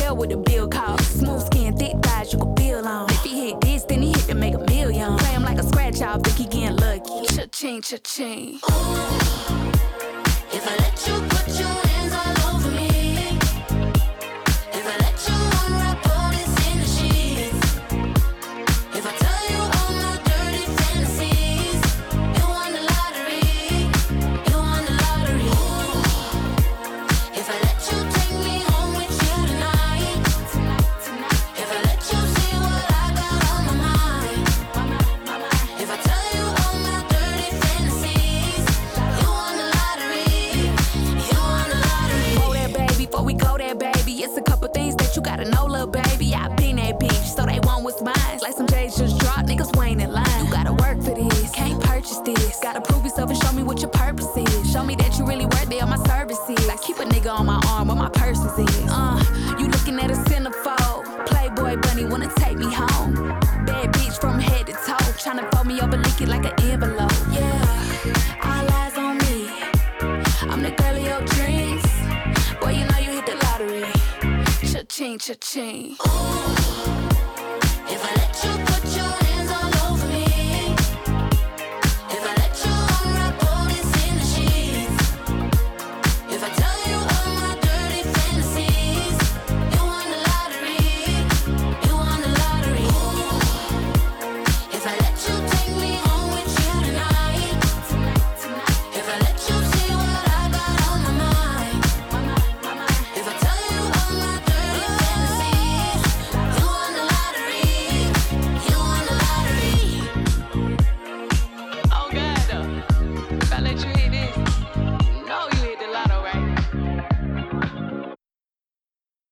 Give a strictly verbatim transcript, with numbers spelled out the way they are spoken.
tell what the bill costs. Smooth skin, thick thighs, you can feel on. If he hit this, then he hit to make a million. Play him like a scratch off, think he getting lucky. Cha-ching, cha-ching. Ooh, if I let you put your hands all over me, if I let you unwrap all this in the sheets, if I tell you all my dirty fantasies, you won the lottery, you won the lottery. Ooh, if I let you take me home with you tonight, if I let you see what I got on my mind, if I tell you all my dirty fantasies, you won the lottery, you won the lottery. Whoa there, baby, before we go there, baby. It's a couple things that you gotta know, little baby. I been that bitch, so they want what's mine. Like some J's just dropped, niggas waiting in line. You gotta work for this, can't purchase this. Gotta prove yourself and show me what your purpose is. Show me that you really worth it on my services. Like keep a nigga on my arm where my purse is. Uh, you looking at a centerfold. Playboy bunny wanna take me home. Bad bitch from head to toe. Tryna fold me up and lick it like an envelope. Yeah, all eyes on me. I'm the girl of your dreams. Boy, you know you hit the lottery. Cha-ching, cha-ching. Ooh, if I let you put